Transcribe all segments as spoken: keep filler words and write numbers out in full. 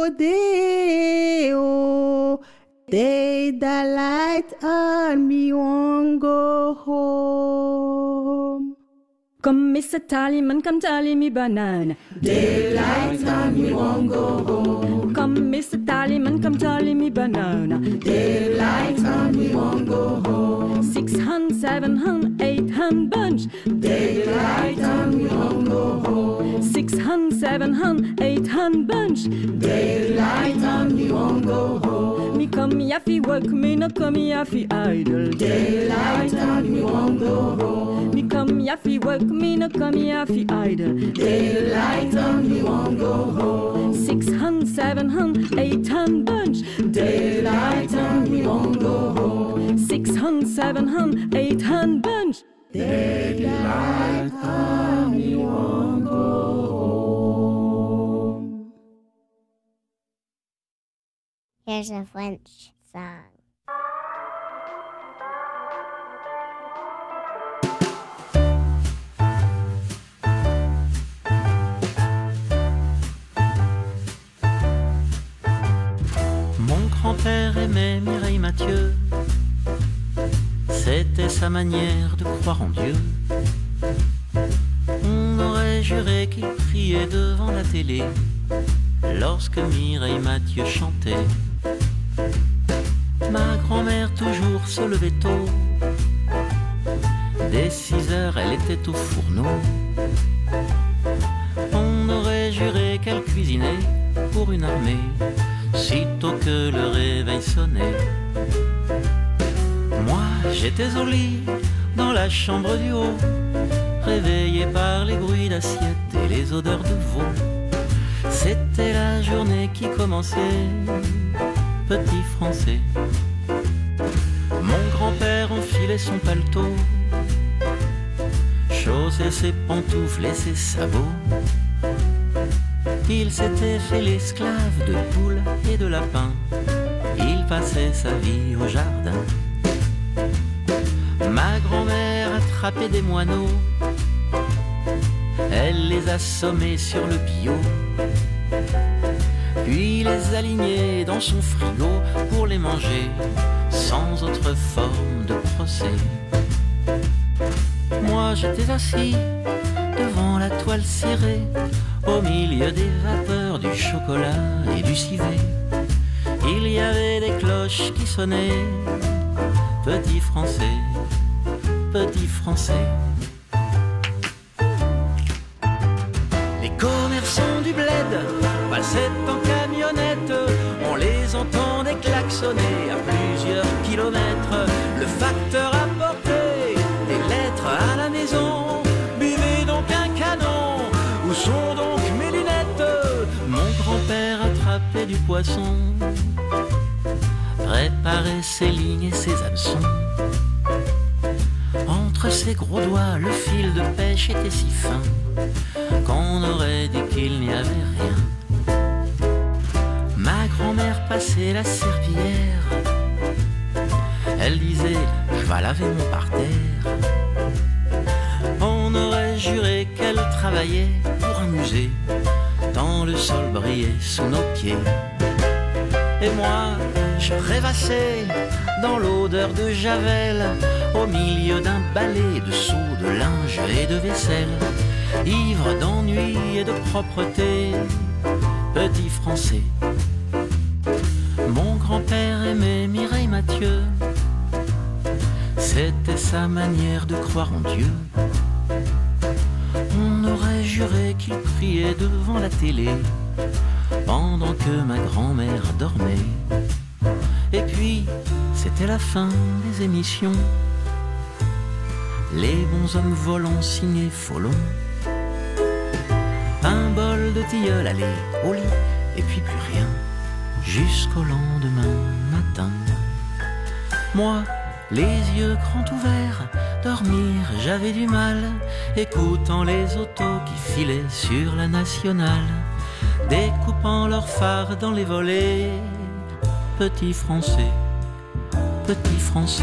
rodeo. They the light on me won't go home. Come Mister Tallyman, come tally me banana. Daylight on me won't go home. Come Mister Tallyman, come tally me banana. Daylight on me won't go home. Six hun, seven hun, eight hun bunch. Daylight on me won't go home. Six hun, seven hun, eight hun bunch. Daylight on me won't go home. Me come yaffy work, me no come yaffy idle. Daylight on me won't go home. Me come yaffy work, me no come yaffy idle. Daylight on me won't go home. Six hun, seven hun, eight hun bunch. Daylight on me won't go home. Six hun, seven hun, eight hun bunch. Daylight on me won't go home. Here's a French song. Mon grand-père aimait Mireille Mathieu. C'était sa manière de croire en Dieu. On aurait juré qu'il priait devant la télé lorsque Mireille Mathieu chantait. Ma grand-mère toujours se levait tôt. Dès six heures, elle était au fourneau. On aurait juré qu'elle cuisinait pour une armée sitôt que le réveil sonnait. Moi, j'étais au lit, dans la chambre du haut, réveillé par les bruits d'assiettes et les odeurs de veau. C'était la journée qui commençait, petit français. Mon grand-père enfilait son paletot, chaussait ses pantoufles et ses sabots. Il s'était fait l'esclave de poules et de lapins. Il passait sa vie au jardin. Ma grand-mère attrapait des moineaux. Elle les assommait sur le billot, puis les alignait dans son frigo pour les manger sans autre forme de procès. Moi j'étais assis devant la toile cirée, au milieu des vapeurs du chocolat et du civet. Il y avait des cloches qui sonnaient, petit français, petit français. Les commerçants du bled passaient en camionnette, on les entendait klaxonner à plusieurs kilomètres. Le facteur apportait des lettres à la maison. Buvez donc un canon, où sont donc mes lunettes? Mon grand-père attrapait du poisson, préparait ses lignes et ses hameçons. Entre ses gros doigts, le fil de pêche était si fin qu'on aurait dit qu'il n'y avait rien. Ma grand-mère passait la serpillière. Elle disait, je vais laver mon parterre. On aurait juré qu'elle travaillait pour un musée, tant le sol brillait sous nos pieds. Et moi, je rêvassais dans l'odeur de Javel, au milieu d'un balai de seaux, de linge et de vaisselle, ivre d'ennui et de propreté, petit français. Mon grand-père aimait Mireille Mathieu, c'était sa manière de croire en Dieu. On aurait juré qu'il priait devant la télé pendant que ma grand-mère dormait. Et puis, c'était la fin des émissions. Les bons hommes volants signés Folon. Un bol de tilleul, allez, au lit, et puis plus rien, jusqu'au lendemain matin. Moi, les yeux grands ouverts, dormir, j'avais du mal, écoutant les autos qui filaient sur la nationale, découpant leurs phares dans les volets. Petit français, petit français.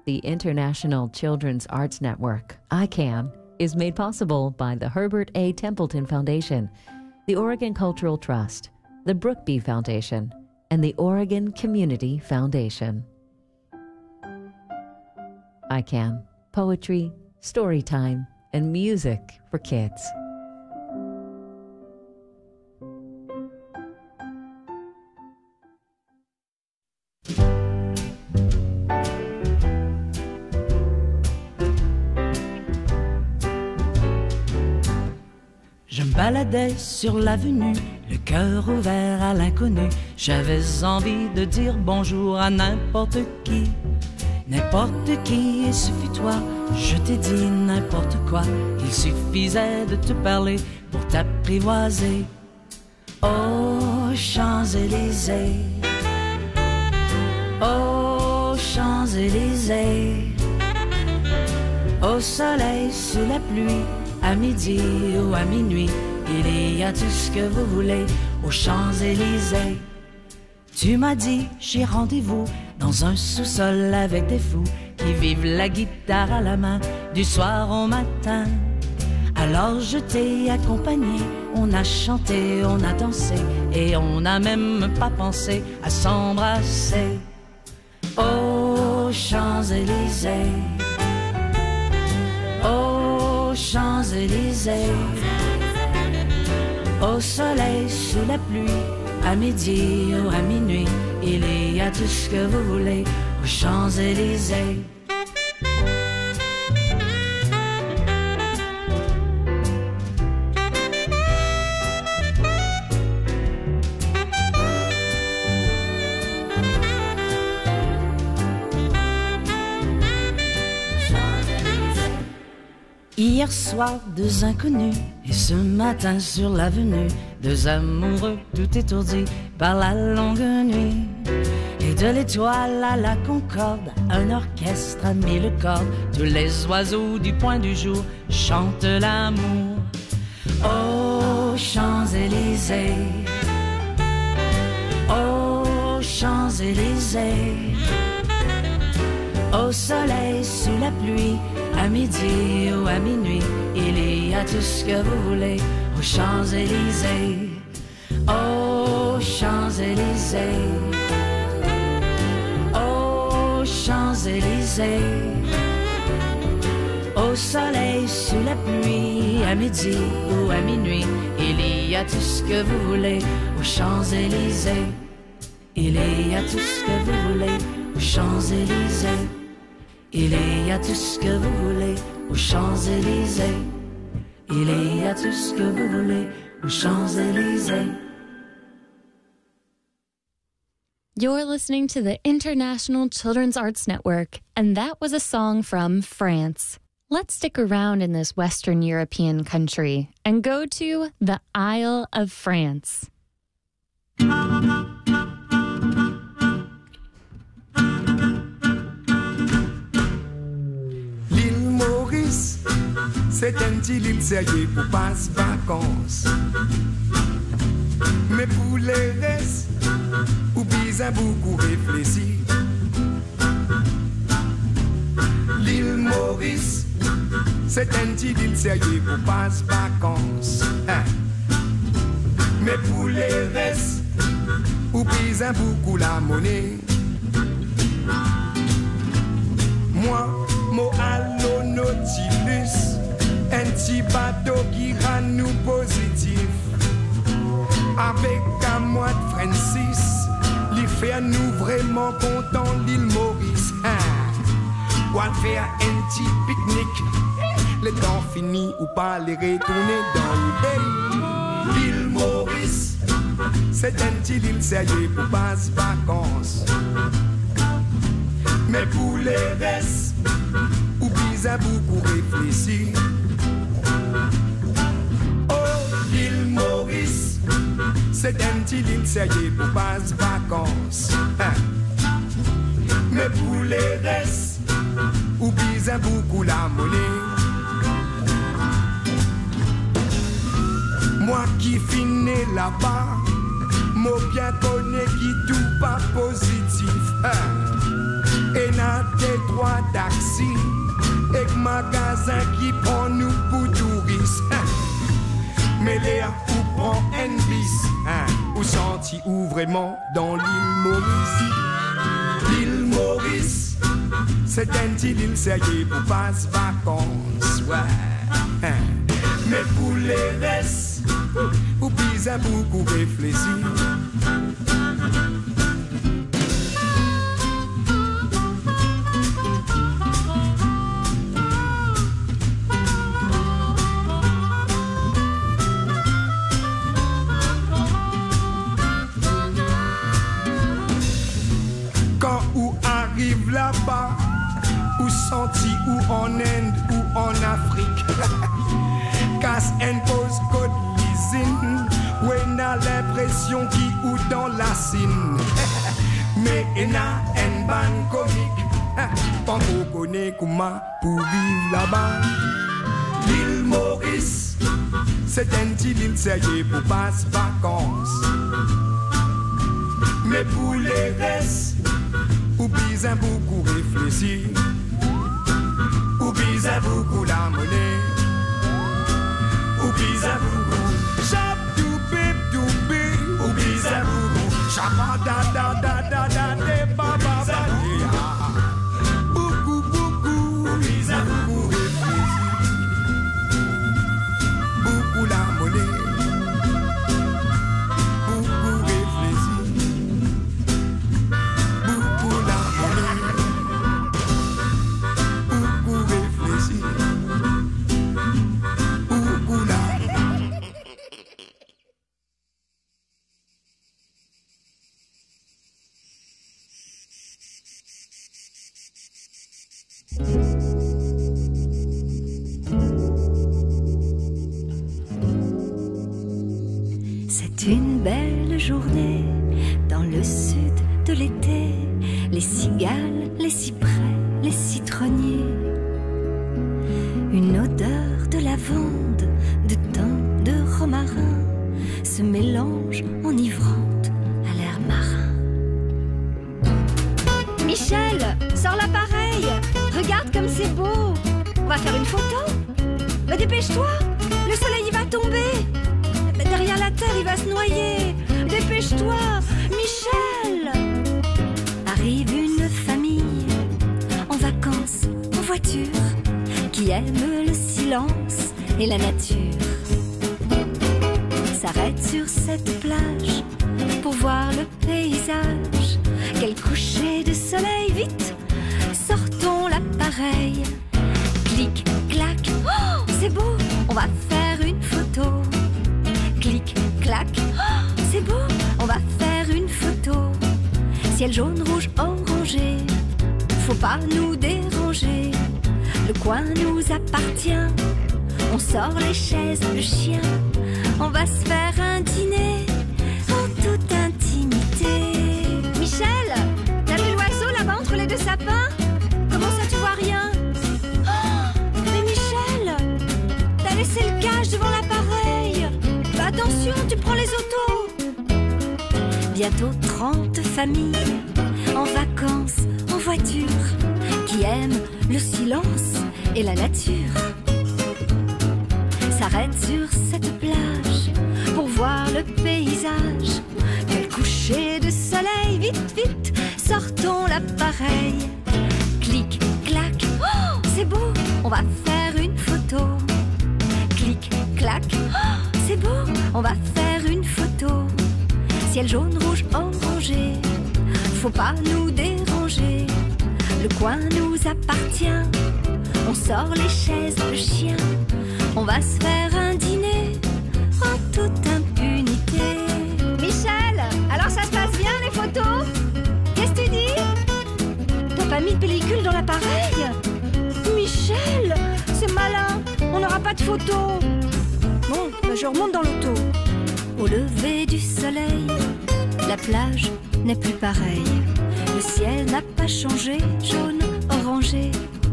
The International Children's Arts Network, I CAN, is made possible by the Herbert A. Templeton Foundation, the Oregon Cultural Trust, the Brookby Foundation, and the Oregon Community Foundation. I CAN, poetry, story time, and music for kids. Je me baladais sur l'avenue, le cœur ouvert à l'inconnu. J'avais envie de dire bonjour à n'importe qui. N'importe qui, et ce fut toi. Je t'ai dit n'importe quoi. Il suffisait de te parler pour t'apprivoiser. Oh, Champs-Élysées. Oh, Champs-Élysées. Au soleil, sous la pluie, à midi ou à minuit, il y a tout ce que vous voulez aux Champs-Élysées. Tu m'as dit, j'ai rendez-vous dans un sous-sol avec des fous qui vivent la guitare à la main du soir au matin. Alors je t'ai accompagné, on a chanté, on a dansé et on n'a même pas pensé à s'embrasser. Oh, Champs-Élysées. Oh, Champs-Élysées. Au soleil, sous la pluie, à midi ou à minuit, il y a tout ce que vous voulez aux Champs-Élysées. Hier soir, deux inconnus, et ce matin sur l'avenue, deux amoureux tout étourdis par la longue nuit. Et de l'étoile à la concorde, un orchestre a mis le cordes. Tous les oiseaux du point du jour chantent l'amour. Oh, Champs-Élysées. Oh, Champs-Élysées. Au soleil, sous la pluie, à midi ou à minuit, il y a tout ce que vous voulez aux Champs-Élysées. Oh, Champs-Élysées. Oh, Champs-Élysées. Au soleil, sous la pluie, à midi ou à minuit, il y a tout ce que vous voulez aux Champs-Élysées. Il y a tout ce que vous voulez aux Champs-Élysées. Il y a tout ce que vous voulez aux Champs-Élysées. Il y a tout ce que vous voulez aux Champs-Élysées. You're listening to the International Children's Arts Network, and that was a song from France. Let's stick around in this Western European country and go to the Isle of France. C'est une petite île sérieuse pour passer vacances. Mais pour les restes, ou bien beaucoup réfléchir. L'île Maurice, c'est une petite île sérieuse pour passer vacances. Hein. Mais pour les restes, ou bien beaucoup la monnaie. Moi, mon allo Nautilus. Un petit bateau qui rend nous positif. Avec un mois de Francis, l'y fait nous vraiment contents l'île Maurice. Hein? Pour faire un petit pique-nique, le temps fini ou pas les retourner dans le pays. L'île Maurice, c'est un petit île sérieux pour passer vacances. Mais pour les restes, ou bien beaucoup réfléchir. C'est un petit île sérieux pour passer vacances. Hein. Mais pour les restes, ou bien beaucoup la monnaie. Moi qui finis là-bas, moi bien connais qui tout pas positif. Hein. Et n'a des droits ici, et magasin qui prend nous pour touristes. Mais Léa ou prend un bis, hein, ou senti ou vraiment dans l'île Maurice. L'île Maurice, c'est un petit île sérieux pour passer vacances, ouais. Hein. Mais pour les restes, ou bien beaucoup réfléchir. Quand ou arrive là-bas, ou senti ou en Inde ou en Afrique, casse une pause code l'usine, où on a l'impression qui ou dans la cine. Mais on a une bande comique, pas qu'on connaît comment pour vivre là-bas. L'île Maurice, c'est un petit île sérieux pour passer vacances. Mais pour les restes, ou bien beaucoup réfléchir, ou bien beaucoup la monnaie, ou bien beaucoup chap doubé doubé, ou bien beaucoup chapa da da da da da de ba ba ba ya, beaucoup beaucoup, ou bien beaucoup réfléchir, beaucoup la monnaie. C'est une belle journée dans le sud de l'été. Les cigales, les cyprès, les citronniers. Une odeur de lavande, de thym, de romarin se mélange enivrante à l'air marin. Michel, sors l'appareil. Regarde comme c'est beau. On va faire une photo. Mais dépêche-toi, le soleil il va tomber. Derrière la terre, il va se noyer. Dépêche-toi, Michel. Arrive une famille en vacances, en voiture, qui aime le silence et la nature. S'arrête sur cette plage pour voir le paysage. Quel coucher de soleil, vite, sortons l'appareil. Clic, clac, oh, c'est beau, on va faire une photo. Clic, clac, oh, c'est beau, on va faire une photo. Ciel jaune, rouge, orangé, faut pas nous déranger. Le coin nous appartient, on sort les chaises, le chien. On va se faire un dîner en toute intimité. Michel, t'as vu l'oiseau là-bas entre les deux sapins? Comment ça tu vois rien? Oh, mais Michel, t'as laissé le cache devant l'appareil. Attention, tu prends les autos. Bientôt trente familles en vacances, en voiture, qui aiment le silence et la nature. S'arrête sur cette plage pour voir le paysage. Quel coucher de soleil, vite, vite, sortons l'appareil. Clic, clac, oh, c'est beau, on va faire une photo. Clic, clac, oh, c'est beau, on va faire une photo. Ciel jaune, rouge, orangé, faut pas nous déranger. Le coin nous appartient, on sort les chaises, le chien. On va se faire un dîner en toute impunité. Michel, alors ça se passe bien les photos? Qu'est-ce que tu dis? T'as pas mis de pellicule dans l'appareil? Michel, c'est malin, on n'aura pas de photos. Bon, bah je remonte dans l'auto. Au lever du soleil, la plage n'est plus pareille. Le ciel n'a pas changé, jaune, orangé.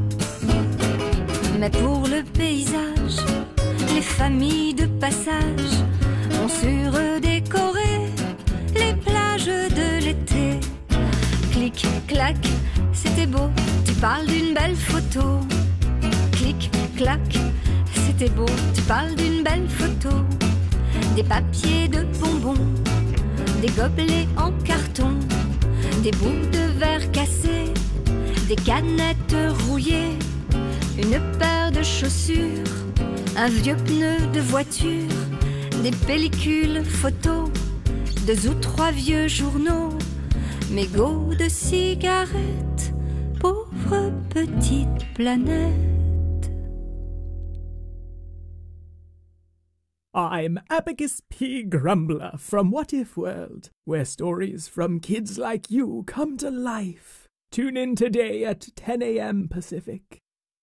Mais pour le paysage, les familles de passage ont su redécorer les plages de l'été. Clic, Clic, clac, c'était beau, tu parles d'une belle photo. Clic, clac, c'était beau, tu parles d'une belle photo. Des papiers de bonbons, des gobelets en carton, des bouts de verre cassés, des canettes rouillées, une paire de chaussures, un vieux pneu de voiture, des pellicules photos, deux ou trois vieux journaux, mégots de cigarettes, pauvre petite planète. I'm Abacus P. Grumbler from What If World, where stories from kids like you come to life. Tune in today at ten a.m. Pacific.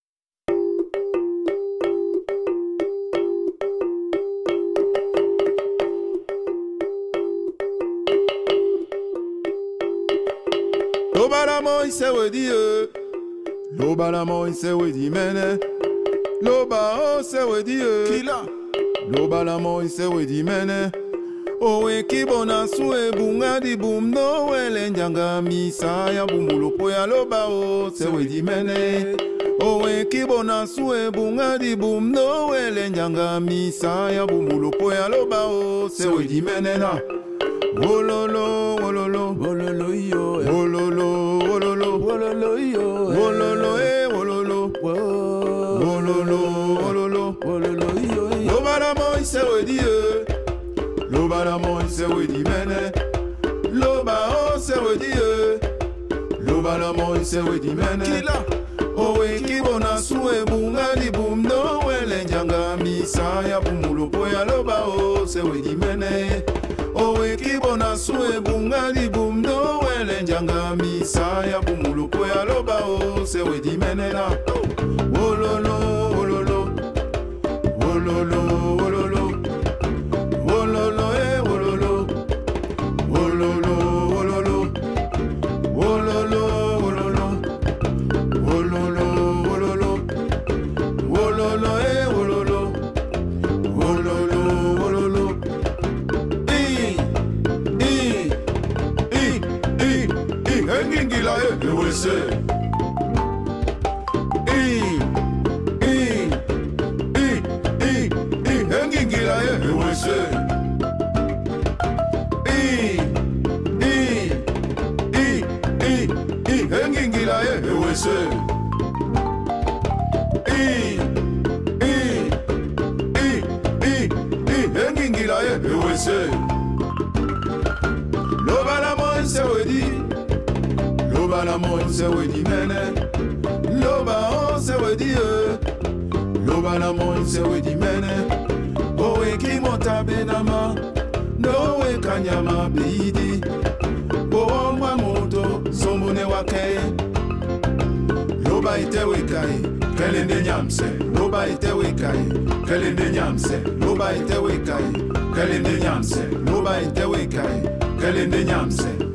Loba la moi se wedi e, loba la moi se wedi mene, loba o se wedi e, kila. Loba la moi se wedi mene, o e kibona sue bunga di bum no wele njanga misa ya bumulo poya loba o se wedi mene, o e kibona sue bunga di bum no wele njanga misa ya bumulo poya loba o se wedi mene na. Wololo, wololo, wololo yo, wololo, wololo, wololo yo, wololo eh, wololo, wololo, wololo, wololo yo. Loba la moi se wedi e, loba la moi se wedi mene, loba o se wedi e, loba la moi se wedi mene. Kila, owe kibona sue bunga di bum no wele njanga misa ya bumulo poya loba o se wedi mene. Owe kibona sue bunga di bum no wele njanga misa ya bumulo poya loba o se wedi mene na. Wololo, wololo, wololo, wololo, wololo eh wololo, wololo, wololo, wololo, wololo, wololo, wololo, wololo eh wololo, wololo, wololo. I, I, I, I, I, hengingila eh ewese. Loba la moi se wedi, loba la moi se wedi mene, loba o se wedi e, loba la moi se wedi mene. Owe ki mota benama, no we kanyama beidi, o mwa moto sombone wake. Loba ite we kai, kelende nyamse, loba ite we kai, kelende nyamse, loba ite we kai, kelende nyamse, loba ite we kai, kelende nyamse.